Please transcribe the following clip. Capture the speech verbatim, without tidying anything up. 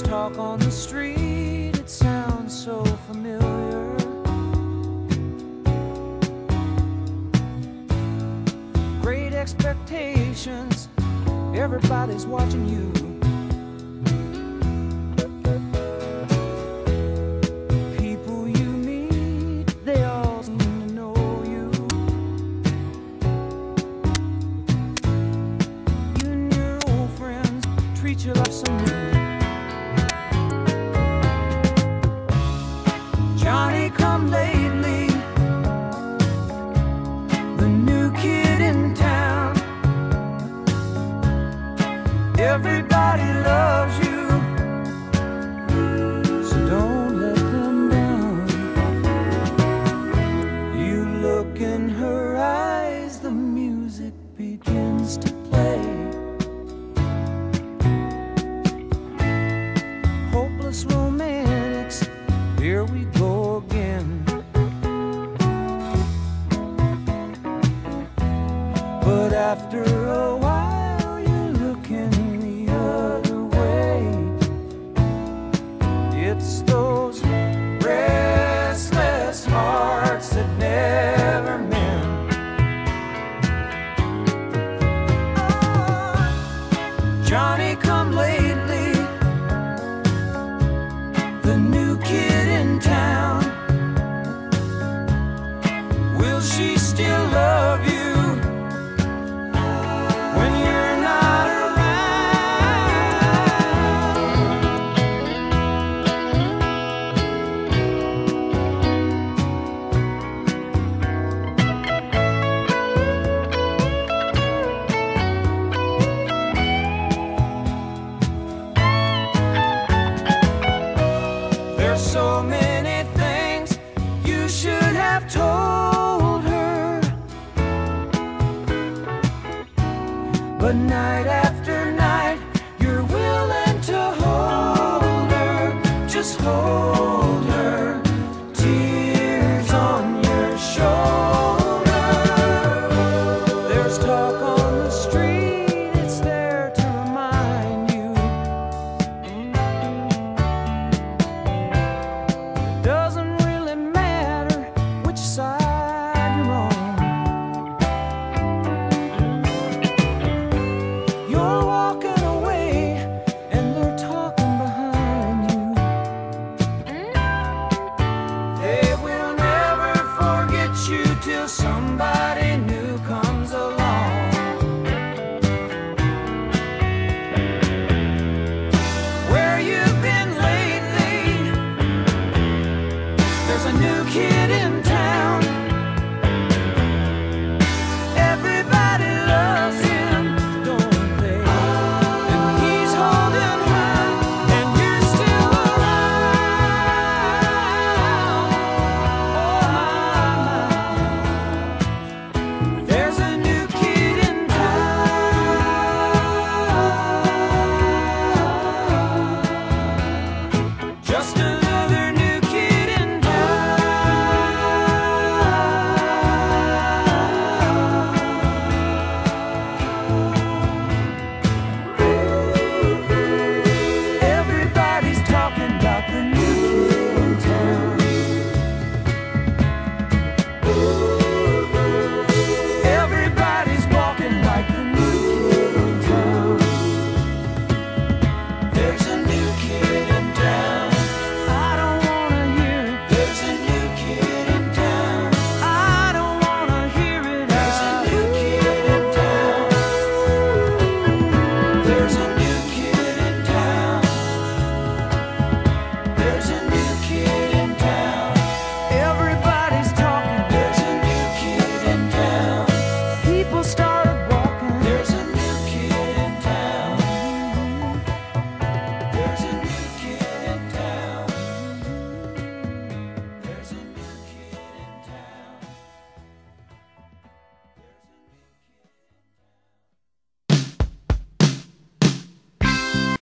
There's talk on the street, it sounds so familiar. Great expectations, everybody's watching you. People you meet, they all seem to know you. You and your old friends treat you like some new. Johnny come lately, the new kid in town. Everybody loves you, so don't let them down. You look in her eyes, the music begins to play. Hopeless romantics, here we go again. But after a while you're looking the other way. It's those restless hearts that never mend. Oh, Johnny come lately, the new kid in town. Will she still love you when you're not There's so many things you should have told her, but night after night you're willing to hold her, just hold her, tears on your shoulder. There's talk on the street,